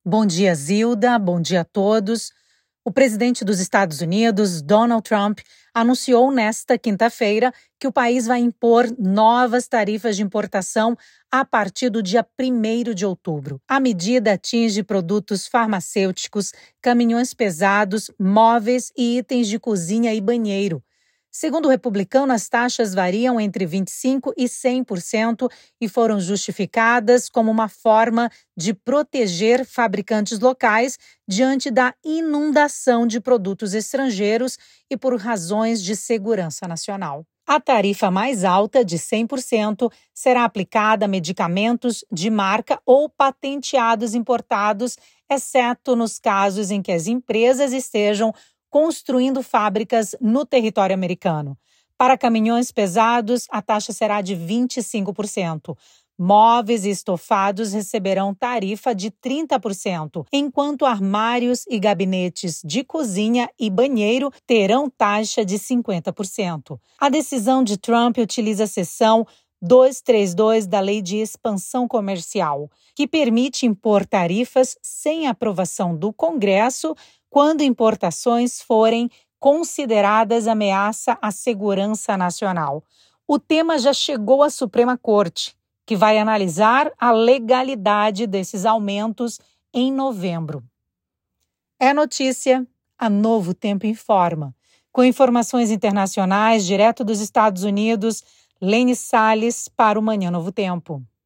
Bom dia, Zilda. Bom dia a todos. O presidente dos Estados Unidos, Donald Trump, anunciou nesta quinta-feira que o país vai impor novas tarifas de importação a partir do dia 1º de outubro. A medida atinge produtos farmacêuticos, caminhões pesados, móveis e itens de cozinha e banheiro. Segundo o republicano, as taxas variam entre 25% e 100% e foram justificadas como uma forma de proteger fabricantes locais diante da inundação de produtos estrangeiros e por razões de segurança nacional. A tarifa mais alta, de 100%, será aplicada a medicamentos de marca ou patenteados importados, exceto nos casos em que as empresas estejam construindo fábricas no território americano. Para caminhões pesados, a taxa será de 25%. Móveis e estofados receberão tarifa de 30%, enquanto armários e gabinetes de cozinha e banheiro terão taxa de 50%. A decisão de Trump utiliza a seção 232 da Lei de Expansão Comercial, que permite impor tarifas sem aprovação do Congresso quando importações forem consideradas ameaça à segurança nacional. O tema já chegou à Suprema Corte, que vai analisar a legalidade desses aumentos em novembro. É notícia, a Novo Tempo informa. Com informações internacionais direto dos Estados Unidos, Lene Salles para o Manhã Novo Tempo.